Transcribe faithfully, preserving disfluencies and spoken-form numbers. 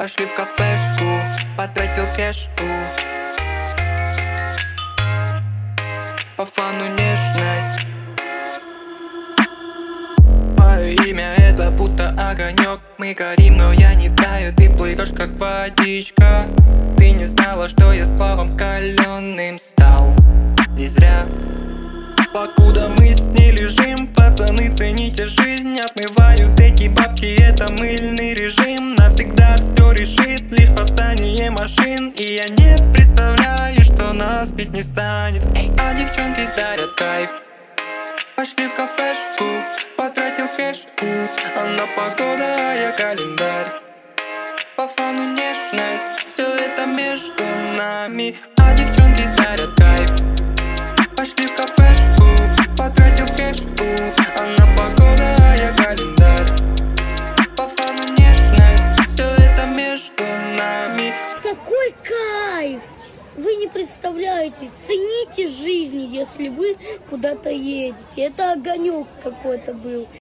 Пошли в кафешку, потратил кэшку. По фану нежность. Мое имя это будто огонек. Мы горим, но я не таю. Ты плывешь как водичка. Ты не знала, что я сплавом каленым стал. Не зря. Покуда мы с ней лежим, пацаны, цените жизнь. Отмывают эти бабки, это мыльный режим. Навсегда все решит лишь восстание машин. И я не представляю, что нас бить не станет. А девчонки дарят кайф. Пошли в кафешку, потратил кэшку. Она погода, а я календарь. По фану нежность, все это между нами. А девчонки дарят кайф. Пошли в кафешку, потратил кэшку. Она погода, а я календарь. По фану нежность, все это между нами. Такой кайф! Вы не представляете, цените жизнь, если вы куда-то едете. Это огонек какой-то был.